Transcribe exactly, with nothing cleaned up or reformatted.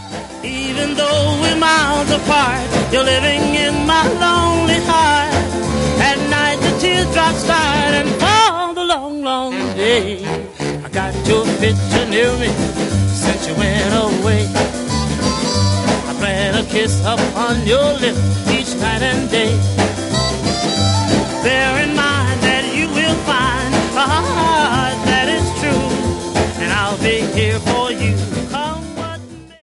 Even though we're miles apart, you're living in my lonely heart. At night the teardrops start and fall the long, long day. I got your picture near me since you went away. I plan a kiss upon your lips each night and day. There